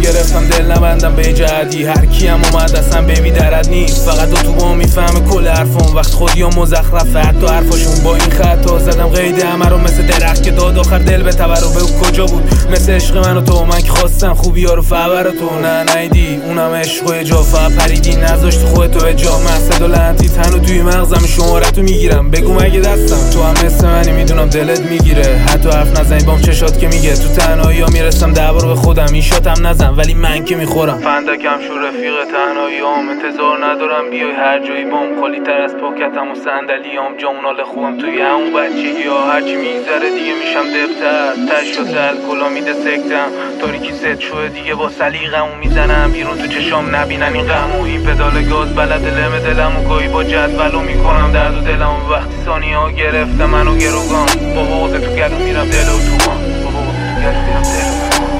گرفتم دل نبندم به جهدی، هر کیم اومد اصلا بیبی درد نیست. فقط تو با میفهمه کل حرفم، وقت خودی و مزخرفه حتی حرفاشون. با این خطا زدم قید همه رو مثل درخت که داد آخر دل به تبر. به او کجا بود مثل عشق من و تو؟ من که خواستم خوبی ها رو فبر تو نه نیدی، اونم عشق و اجافه پریدی نذاشت خودتو اجا. محسد و لعنتی تنو توی مغزم شمارتو میگیرم. بگو مگه دستم تو هم مثل منی، میدونم دلت میگیره. حتی حرف نزنی بام چشات که میگه تو تنهایی ها میرسم دعوا به خودم. این شاتم نزن ولی من که میخورم. فندکم شو رفیق تنهاییام، انتظار ندارم بیای هر جایی بام. خالی تر از پاکتم و صندلیام، جامونال خوبم توی همون بچگی ها. هرچی میگذره دیگه میشم دبتر، تشت الکلا میده سکتم. تاریکی ست شوه دیگه با سلیقمو میزنم بیرون تو چشام نبینن این غمو. این پدال گاز بلد لم دلمو گاهی با جدولو میکنم درد و دلمو. وقتی ثانیه ها گرفته منو گروگان، با بغض تو گلو میرم دل و توان. با بغض تو گلو میرم دل.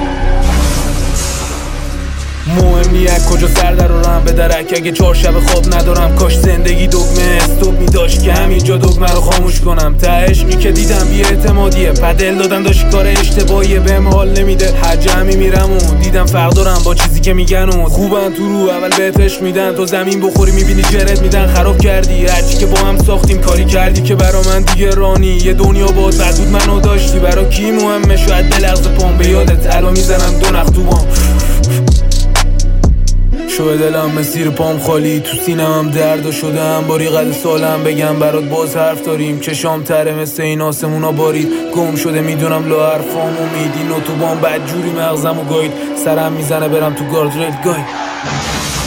مهم نیست کجا سر در رم به درک، اگه 4 شب خواب ندارم. کاش زندگی دگمه استوب میداشت که همینجا دگمه رو خاموش کنم. ته عشقی که دیدم بی اعتمادیه، پدل دادن داشت کار اشتباهیه. بهم حال نمیده هر جمعی میرم و دیدم فرق دارم با چیزی که میگن و خوبن تو رو اول بهت عشق میدن. تو زمین بخوری میبینی جرت میدن. خراب کردی هرچی که با هم ساختیم، کاری کردی که برا من دیگه رانی. یه دنیا باد بود منو داشتی، برا کی مهمه شاید بلغز پام. به یادت الان میزنم دو نخ تو بام. شو دلم مسیر پام خالی، تو سینم درد و شدم باری قد سالم. بگم برات باز حرف داریم، چشام تره مثل این آسمونا بارید. گم شده میدونم لا حرفام امیدی، نو تو بام بدجوری مغزم و گاید. سرم میزنه برم تو گاردریل گاید.